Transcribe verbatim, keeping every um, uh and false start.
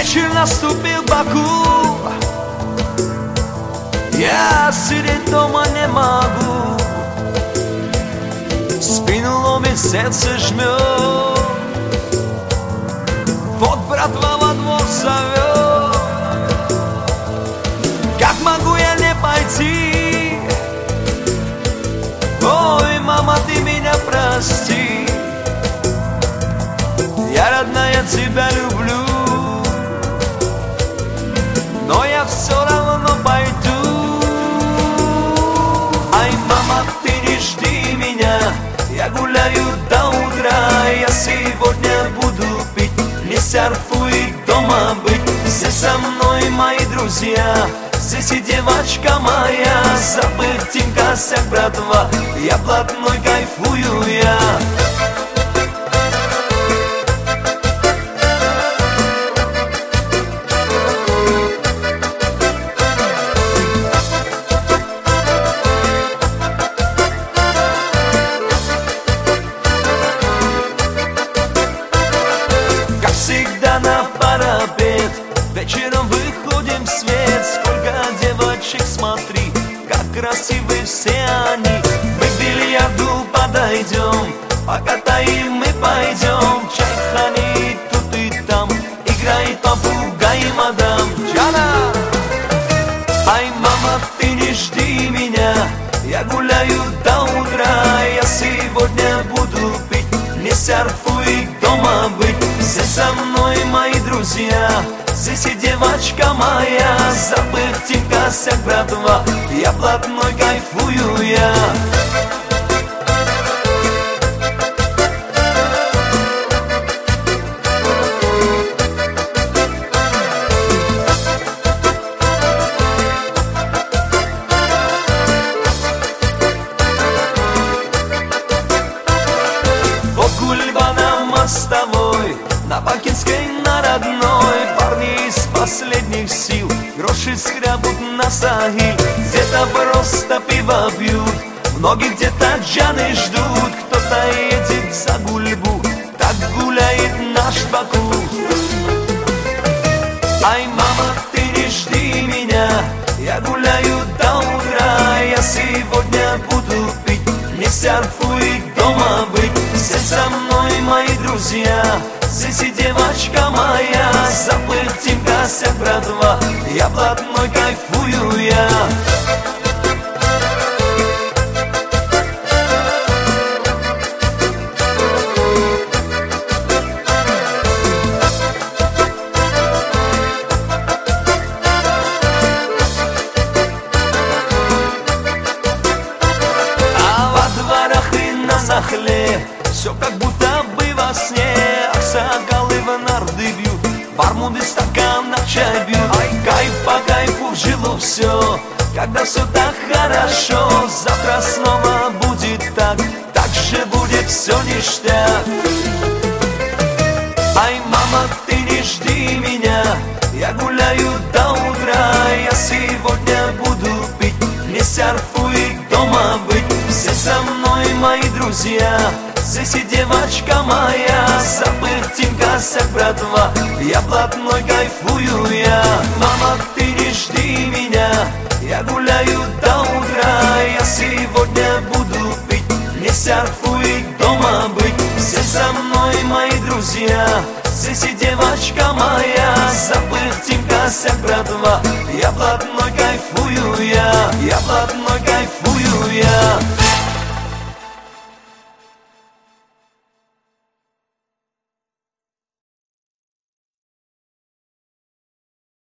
Вечер наступил в Баку, я сидеть дома не могу. Спину ломит, сердце жмет. Вот братва во двор зовет. Как могу я не пойти? Ой, мама, ты меня прости. Я, родная, тебя люблю, но я все равно пойду. Ай, мама, ты не жди меня, я гуляю до утра. Я сегодня буду пить, не серфу и дома быть. Все со мной мои друзья, здесь и девочка моя. Забытим косяк, братва, я блатной, кайфую я. Всегда на парапет, вечером выходим в свет. Сколько девочек, смотри, как красивы все они. Мы к бильярду подойдем, покатаем, мы пойдем. Чайхани тут и там, играет попугай, мадам Джана. Ай, мама, ты не жди меня, я гуляю до утра. Я сегодня буду пить, не серфу и дома быть. Все со мной мои друзья, здесь и девочка моя. Забытим косяк, братва, я блатной, кайфую я. Гульба на мостовой, на Бакинской, на родной. Парни из последних сил гроши скрябут на Сахиль. Где-то просто пиво пьют, многие где-то джаны ждут. Кто-то едет за Гульбу, так гуляет наш Баку. Ай, мама, ты не жди меня, я гуляю до утра. Я сегодня буду пить, не серфу и дома быть. Все со мной мои друзья, здесь и девочка моя. Забытим косяк, братва, я блатной, кайфую я. А во дворах и на Нахле все как будто бы во сне. Аксакалы в нарды бьют, бармуды стакан на чай бьют. Ай, кайф по кайфу в жилу все, когда все так хорошо. Завтра снова будет так, так же будет все ништяк. Ай, мама, ты не жди меня, я гуляю до утра. Я сегодня буду пить, не серфу и дома быть. Все со мной мои друзья, здесь и девочка моя. Забытим косяк, братва, я блатной, кайфую я. Мама, ты не жди меня, я гуляю до утра. Я сегодня буду пить, не серфу и дома быть. Все со мной мои друзья, здесь и девочка моя. Забытим косяк, братва, я блатной, кайфую я. Я блатной, кайфую я.